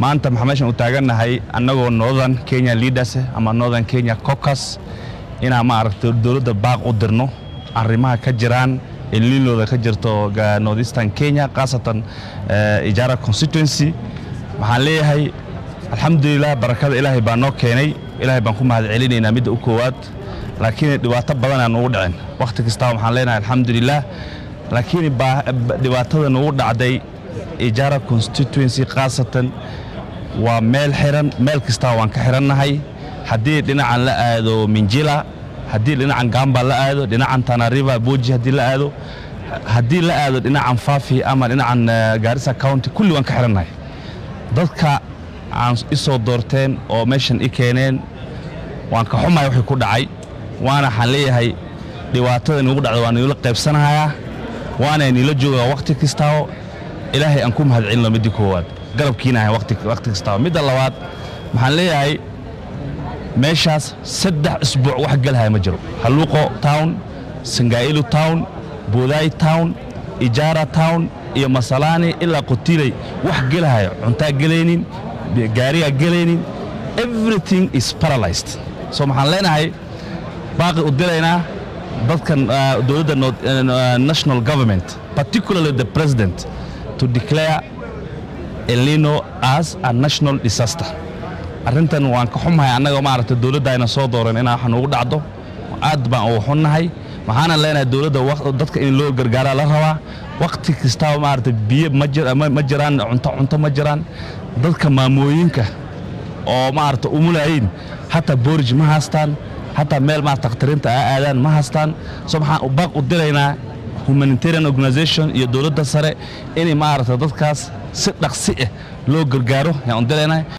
maanta maxaa meeshan u taaganahay annagoo Northern Kenya leaders ama Northern Kenya caucus ina ma aragto dawladda baaq u dirno arrimaha ka jiraan ililooda ka jirto Northeastern Kenya qaasatan Ijara constituency waxaan leeyahay alxamdulillah barakada Ilaahay baa noo keenay Ilaahay baan ku mahad celinaynaa mid u koowaad laakiin dhibaato badan aan ugu dhacin waqti kasta waxaan leenahay alxamdulillah laakiin dhibaatada ugu dhacday Ijara constituency qaasatan waa meel xiran meel kasta waan ka xiranahay hadii dhinacan la aado Minjila hadii dhinacan Gamba la aado dhinacan Tana River Boji hadii la aado hadii la aado dhinacan Fafi ama dhinacan Garissa County kulli waan ka xiranahay dadka aan isoo doorteen oo meeshan i keeneen waan ka xumahay wixii ku dhacay waana xaleeyahay dhibaatada ugu dhacday waan ila qaybsanayaa waana ila joogaa waqti kasta Ilaahay aan ku mahad celino mid koowaad galabkiina waqti kasta mid labaad maxaan leeyahay meeshaas 3 isbuuc wax galhay ma jiro Haluqo town Sangailu town Budai town Ijara town iyo Masalani ila Qotilay wax galhay cunta galeenin gaariga galeenin everything is paralyzed so maxaan leenahay baaqi u dilayna dadkan dawladda national government particularly the president to declare El Nino as a national disaster arrintan waan ka xumahay annaga ma aragtay dawladda ayna soo dooran in aan ugu dhacdo aad baan u xunahay waxaana leenahay dawladda dadka in loo gargaara la rabaa waqti kasta ma aragtay biyo ma jiraan cunto ma jiraan dadka maamooyinka oo ma aragtay umulayn hatta borj ma haastaan hatta meel ma taqtirinta aadaan ma haastaan soo maxaan baaq u dilaynaa humanitarian organization iyo dawladda sare in ma aragtay dadkaas si dhaqsi ah loo gargaaro yaan dilaynaa